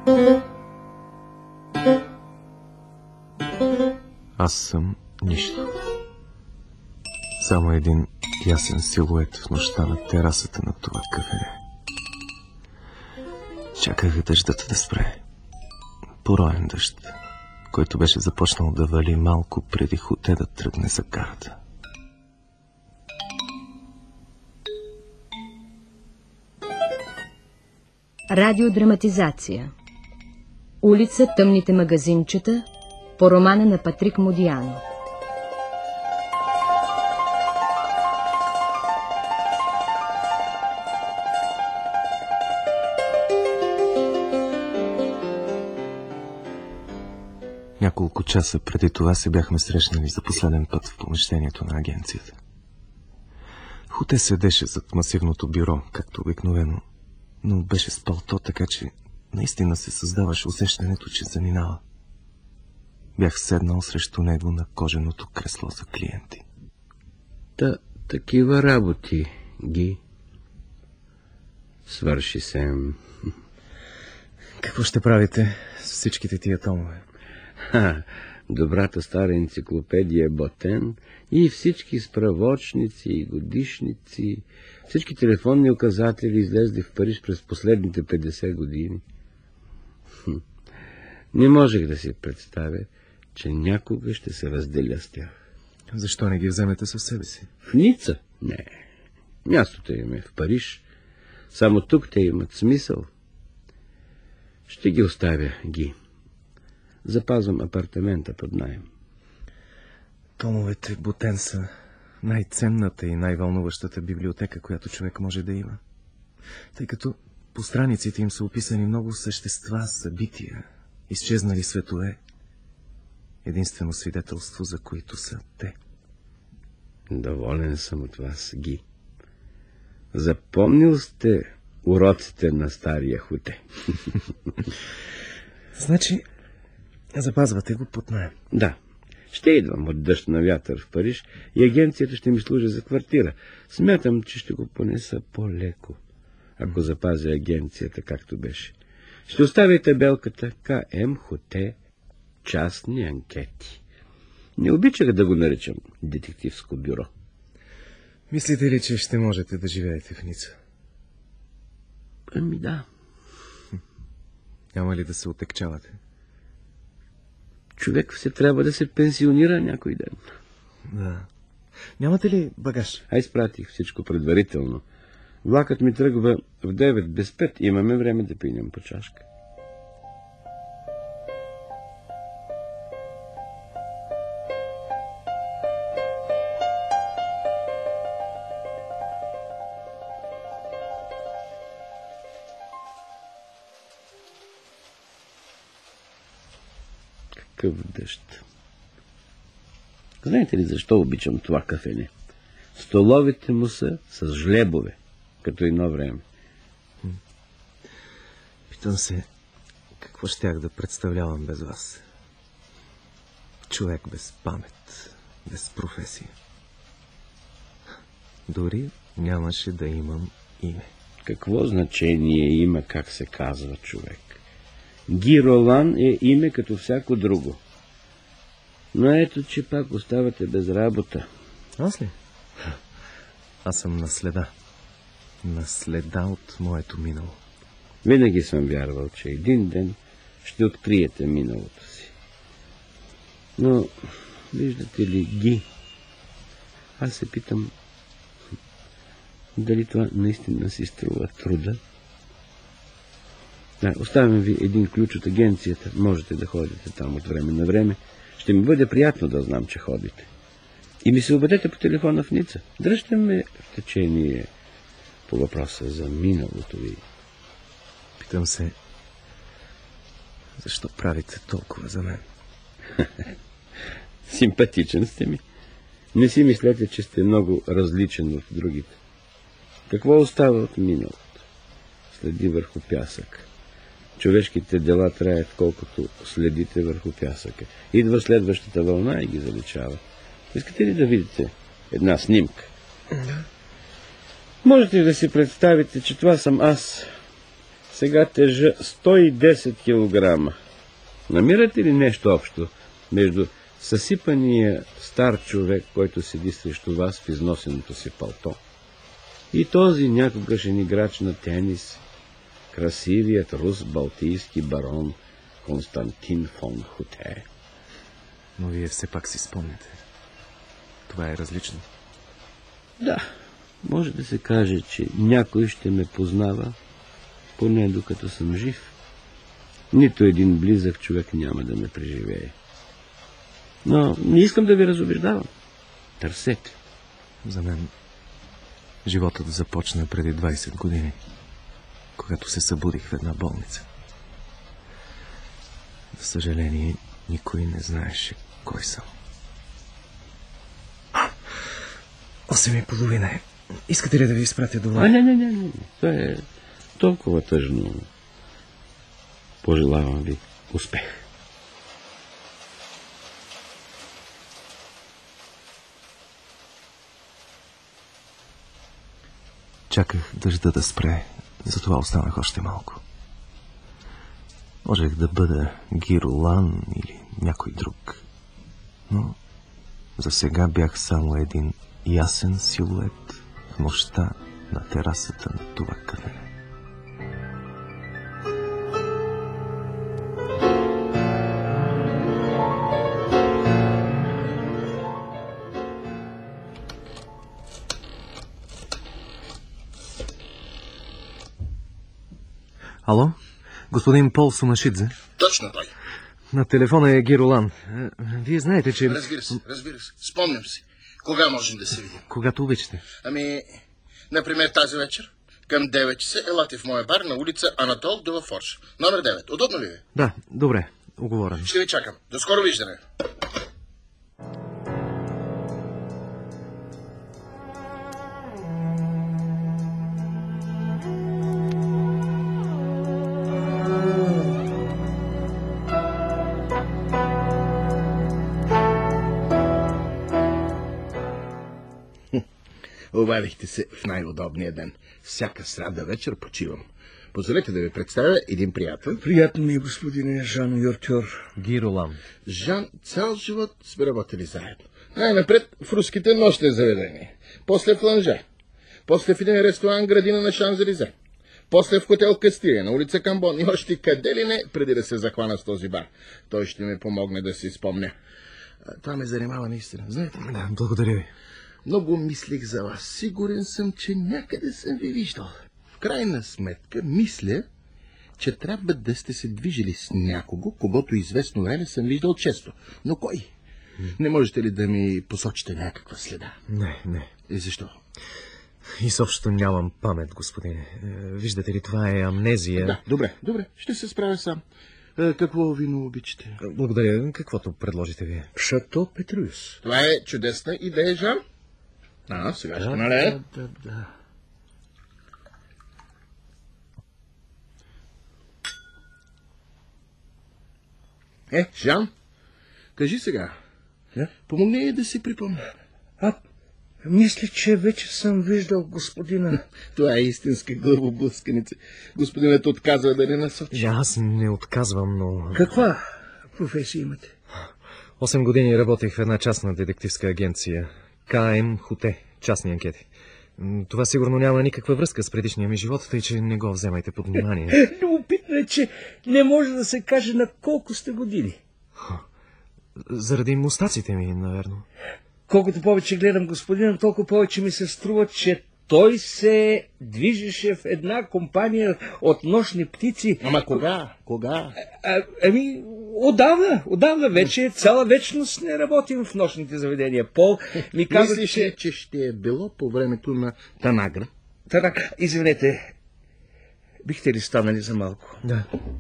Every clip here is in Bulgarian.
Аз съм нищо. Само един ясен силует в нощта на терасата на това кафене. Чаках дъждът да спре. Пороен дъжд, който беше започнал да вали малко преди Хоте да тръгне за гарата. Радиодраматизация. Улица Тъмните магазинчета по романа на Патрик Модиано. Няколко часа преди това се бяхме срещнали за последен път в помещението на агенцията. Хоте седеше зад масивното бюро, както обикновено, но беше с палто, така че наистина се създаваше усещането, че заминава. Бях седнал срещу него на коженото кресло за клиенти. Такива работи, Ги. Свърши се. Какво ще правите с всичките тия томове? Добрата стара енциклопедия Ботен и всички справочници и годишници, всички телефонни указатели излезли в Париж през последните 50 години. Не можех да си представя, че някога ще се разделя с тях. Защо не ги вземете със себе си? В Ница? Не. Мястото им е в Париж. Само тук те имат смисъл. Ще ги оставя, Ги. Запазвам апартамента под наем. Томовете Ботен са най-ценната и най-вълнуващата библиотека, която човек може да има. Тъй като по страниците им са описани много същества, събития, изчезнали светове. Единствено свидетелство, за които са те. Доволен съм от вас, Ги. Запомнил сте уроците на стария Хоте. Значи, запазвате го под наем. Да. Ще идвам от дъжд на вятър в Париж и агенцията ще ми служи за квартира. Смятам, че ще го понеса по-леко, ако запазя агенцията както беше. Ще оставя табелката КМ Хоте частни анкети. Не обичах да го наричам детективско бюро. Мислите ли, че ще можете да живеете в Ница? Ами да. Няма ли да се отекчавате? Човек все трябва да се пенсионира някой ден. Да. Нямате ли багаж? Изпратих всичко предварително. Влакът ми тръгва в 9 без 5. Имаме време да пинем по чашка. Какъв дъжд. Знаете ли защо обичам това кафене? Столовите му са с жлебове, като едно време. Питам се, какво щях да представлявам без вас? Човек без памет, без професия. Дори нямаше да имам име. Какво значение има как се казва човек? Ги Ролан е име като всяко друго. Но ето, че пак оставате без работа. Аз ли? Аз съм наследа. Наследа от моето минало. Винаги съм вярвал, че един ден ще откриете миналото си. Но, виждате ли, Ги, аз се питам, дали това наистина си струва труда? Да, оставям ви един ключ от агенцията. Можете да ходите там от време на време. Ще ми бъде приятно да знам, че ходите. И ми се обадете по телефона в Ница. Дръжте ме в течение по въпроса за миналото ви. Питам се, защо правите толкова за мен? Симпатичен сте ми. Не си мислете, че сте много различен от другите. Какво остава от миналото? Следи върху пясък. Човешките дела траят колкото следите върху пясъка. Идва следващата вълна и ги заличава. Искате ли да видите една снимка? Можете ли да си представите, че това съм аз? Сега тежа 110 килограма. Намирате ли нещо общо между съсипания стар човек, който седи срещу вас в износеното си палто, и този някогашен играч на тенис, красивият рус-балтийски барон Константин фон Хуте? Но вие все пак си спомняте. Това е различно. Да, може да се каже, че някой ще ме познава, поне докато съм жив. Нито един близък човек няма да ме преживее. Но не искам да ви разубеждавам. Търсете. За мен животът започна преди 20 години, когато се събудих в една болница. За съжаление, никой не знаеше кой съм. 8:30 е. Искате ли да ви изпратя дома? Не. Това е толкова тъжно. Пожелавам ви успех. Чаках дъжда да спре, затова останах още малко. Можех да бъда Гиролан или някой друг, но за сега бях само един ясен силует в нощта на терасата на това кафене. Ало? Господин Пол Сумашидзе? Точно той. На телефона е Гиролан. Вие знаете, че... Разбира се. Спомням си. Кога можем да се видим? Когато обичате. Например, тази вечер, към 9 часа, елате в моя бар на улица Анатол де Лафорж. Номер 9. Удобно ли ви? Да, добре. Уговорено. Ще ви чакам. До скоро виждане. Обадихте се в най-удобния ден. Всяка сряда вечер почивам. Позволете да ви представя един приятел. Приятно ми, господине Жан Юртюр. Гиролан. Жан цял живот сме работили заедно. Най-напред в руските нощни заведения. После в Ланжа. После в един ресторант градина на Шанзелизе. После в хотел Кастилия на улица Камбон. И още къде ли не, преди да се захвана с този бар. Той ще ми помогне да си спомня. Това ме занимава наистина. Знаете ли? Да, благодаря ви. Много мислих за вас. Сигурен съм, че някъде съм ви виждал. В крайна сметка, мисля, че трябва да сте се движили с някого, когото известно време съм виждал често. Но кой? Не можете ли да ми посочите някаква следа? Не. И защо? Изобщо нямам памет, господине. Виждате ли, това е амнезия. Да, добре. Ще се справя сам. Какво вино обичате? Благодаря. Каквото предложите вие. Шато Петрюс. Това е чудесна идея, Жан. Сега ще налея. Да. Жан, кажи сега. Помогни да си припомня. Мисля, че вече съм виждал господина. Това е истинска главоблъсканица. Господинът отказва да не насочи. Аз не отказвам, но... Каква професия имате? 8 години работех в една частна детективска агенция. КМ Хуте, частни анкети. Това сигурно няма никаква връзка с предишния ми живот, тъй че не го вземайте под внимание. Любопитно е, че не може да се каже на колко сте години. Заради мустаците ми, наверно. Колкото повече гледам господина, толкова повече ми се струва, че той се движеше в една компания от нощни птици. Ама кога? Отдавна вече цяла вечност не работим в нощните заведения. Пол ми каза, Мислиш, че ще е било по времето на Танагра? Извинете, бихте ли станали за малко? Да.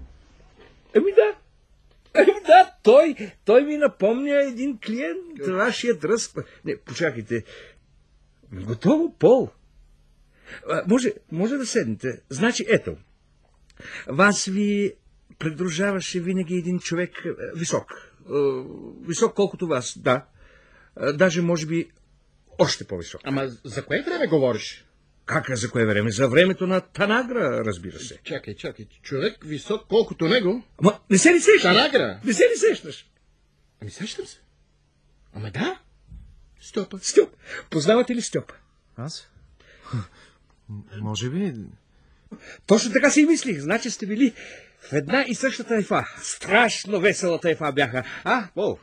Да, той ми напомня един клиент, вашият ръст. Не, почакайте. Готово, Пол. Може да седнете. Значи, ето. Вас ви придружаваше винаги един човек висок. Висок колкото вас, да. Даже, може би, още по-висок. Ама за кое време говориш? Как, за кое време? За времето на Танагра, разбира се. Чакай. Човек висок колкото него. Ама не се ли сещаш? Танагра? Не се ли сещаш? Ами сещам се. Ама да. Стьопа. Стьоп. Познавате ли Стьопа? Аз? Може би... Точно така си и мислих. Значи сте били в една и съща тайфа. Страшно весела тайфа бяха. Пол?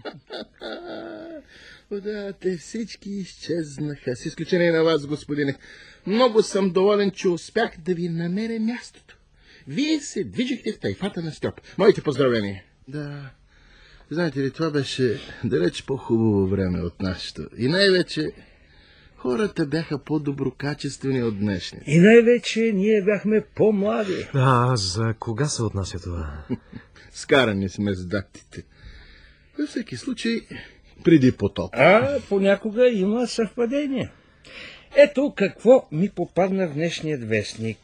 Да, те всички изчезнаха, с изключение на вас, господине. Много съм доволен, че успях да ви намеря мястото. Вие се движихте в тайфата на Стьоп. Моите поздравления. Да, знаете ли, това беше далеч по-хубаво време от нашето. И най-вече хората бяха по-доброкачествени от днешни. И най-вече ние бяхме по-млади. За кога се отнася това? Скарани сме с датите. Във всеки случай, преди потоп. Понякога има съвпадение. Ето какво ми попадна в днешният вестник.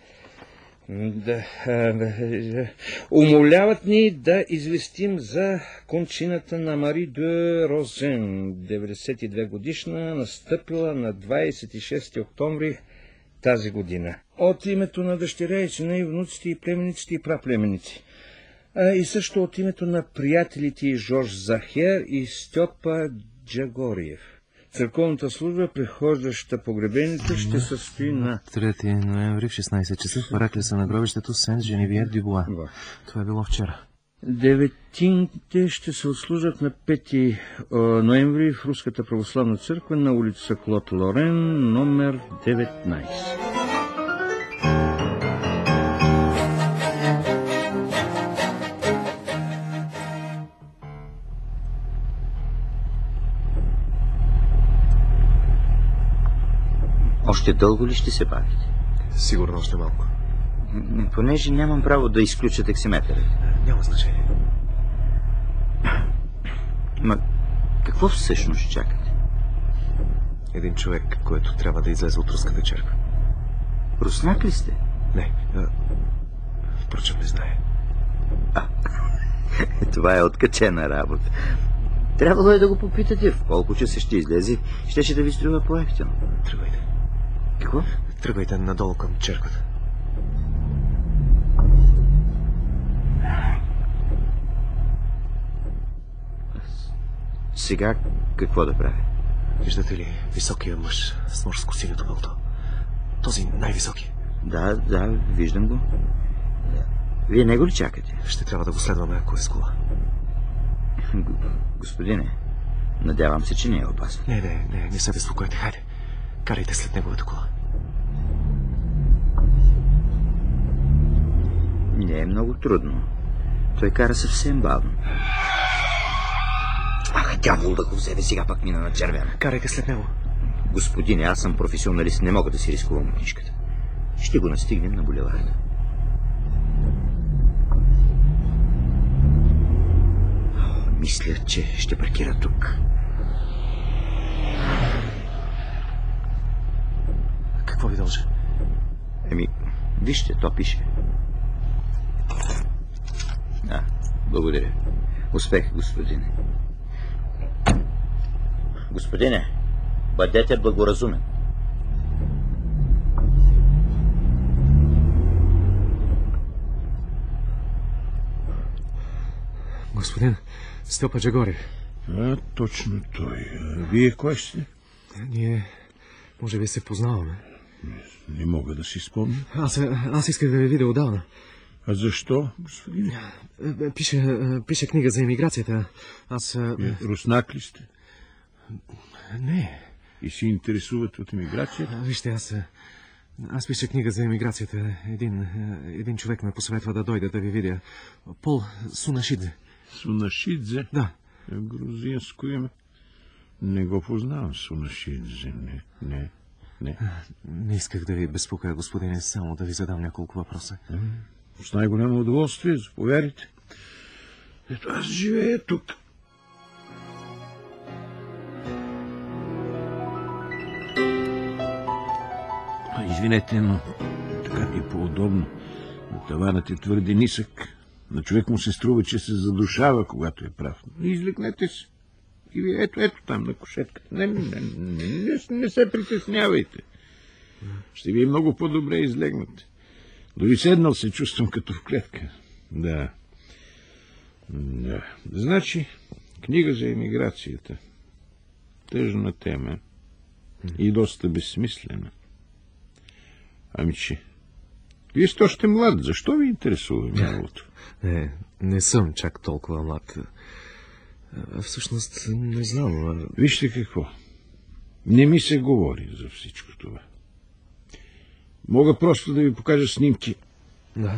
Умоляват ни да известим за кончината на Мари де Розен, 92 годишна, настъпила на 26 октомври тази година. От името на дъщеря и сина и внуците и племениците и праплеменици. И също от името на приятелите Жорж Захер и Стьопа Джагориев. Църковната служба, прихождаща погребените, ще състои на 3 ноември в 16 часа в параклиса на гробището Сент-Женевиер Дюбуа. Това е било вчера. Деветинте ще се отслужат на 5 ноември в Руската православна църква на улица Клод Лорен, номер 19. Още дълго ли ще се бавите? Сигурно още малко. Понеже нямам право да изключа таксиметъра. Няма значение. Ма какво всъщност чакате? Един човек, който трябва да излезе от руската черква. Руснак ли сте? Не. Впрочем не знае. Това е откачена работа. Трябвало е да го попитате в колко часа ще излезе. Щеше да ви струва по-евтино. Тръгвайте. Какво? Тръгвайте надолу към черквата. Сега какво да правя? Виждате ли високия мъж с морско синьото пълто? Този най-високи. Да, виждам го. Вие него ли чакате? Ще трябва да го следваме, ако е с кола. Господине, надявам се, че не е опасно. Не се безпокойте. Хайде, карайте след неговата кола. Не е много трудно. Той кара съвсем бавно. Дявол да го вземе, сега пак мина на червена. Карайте след него. Господине, аз съм професионалист, не мога да си рискувам книжката. Ще го настигнем на булеварда. Мисля, че ще паркира тук. Какво ви дължа? Вижте, то пише. Благодаря. Успех, господине. Господине, бъдете благоразумен. Господин Стьопа Джагориев. Точно той. Вие кой сте? Ние, може би, се познаваме. Не мога да си спомня. Аз исках да ви видя отдавна. А защо, господин? Пише книга за емиграцията. Руснак ли сте? Не. И се интересувате от емиграцията? Вижте, аз пиша книга за емиграцията. Един човек ме посъветва да дойда да ви видя. Пол Сунашидзе. Сунашидзе? Да. Грузинско име. Не го познавам, Сунашидзе. Не. Не исках да ви безпокоя, господине, само да ви задам няколко въпроса. С най-голямо удоволствие, заповядайте. Ето аз живея тук. Извинете, но така ми е по-удобно. Таванът е твърде нисък. На човек му се струва, че се задушава, когато е прав. Излекнете се. И ето там на кушетката. Не се притеснявайте. Ще ви е много по-добре излегнат. Дори седнал се чувствам като в клетка. Да. Значи, книга за емиграцията. Тъжна тема. И доста безсмислена. Ами че, вие сте още млад. Защо ви интересува миналото? Не съм чак толкова млад. Всъщност не знам. Вижте какво. Не ми се говори за всичко това. Мога просто да ви покажа снимки. Да.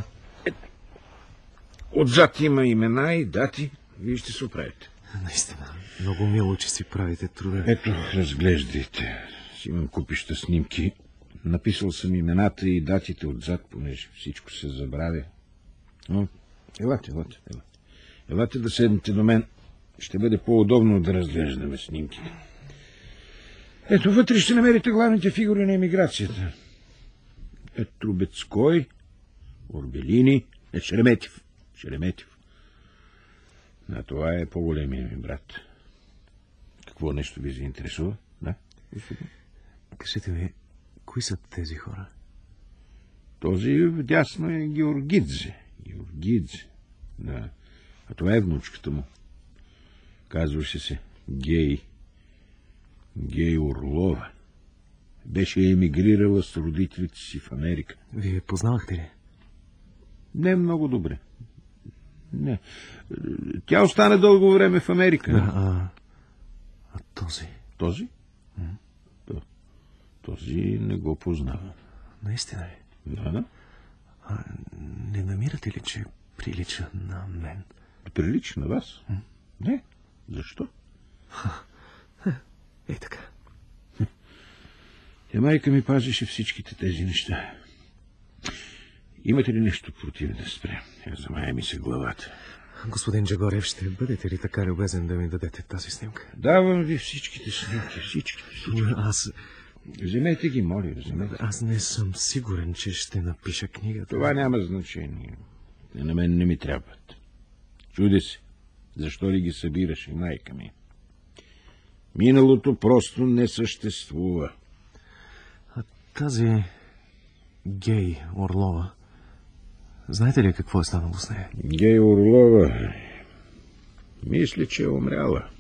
Отзад има имена и дати. Вие ще се оправите. Наистина, много мило, че си правите труда. Ето, разглеждайте. Си имам купища снимки. Написал съм имената и датите отзад, понеже всичко се забравя. Но, елате. Елате да седнете до мен. Ще бъде по-удобно да разглеждаме снимките. Ето, вътре ще намерите главните фигури на емиграцията. Трубецкой, Орбелини, Шереметев. А това е по-големия ми брат. Какво нещо ви заинтересува? Да? Кажете ми, кои са тези хора? Този вдясно е Георгидзе. Да. А това е внучката му. Казваше се Гей Орлова. Беше емигрирала с родителите си в Америка. Вие познавахте ли? Не много добре. Не. Тя остана дълго време в Америка. Да, а този? Този? Този не го познавам. Наистина ли? Да. Не намирате ли, че прилича на мен? Прилича на вас? Не. Защо? Така. Майка ми пазеше всичките тези неща. Имате ли нещо против да спря? Замая ми се главата. Господин Джагорев, ще бъдете ли така любезен да ми дадете тази снимка? Давам ви всичките снимки, всичките. Вземете ги, моля, вземете. Аз не съм сигурен, че ще напиша книгата. Това няма значение. На мен не ми трябват. Чуди се, защо ли ги събираше майка ми? Миналото просто не съществува. А тази Гей Орлова, знаете ли какво е станало с нея? Гей Орлова, мисля, че е умряла.